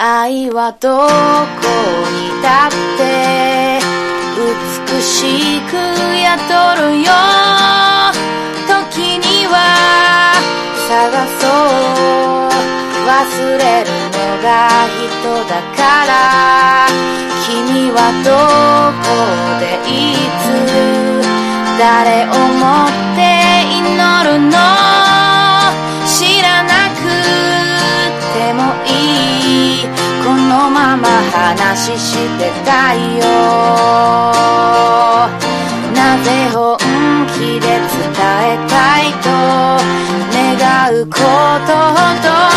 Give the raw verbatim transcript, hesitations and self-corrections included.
愛はどこにだって美しく宿るよ。時には探そう、忘れるのが人だから。君はどこでいつ誰をもって祈るの。知らなくてもいい、このまま話してたいよ。なぜ本気で伝えたいと願うことほど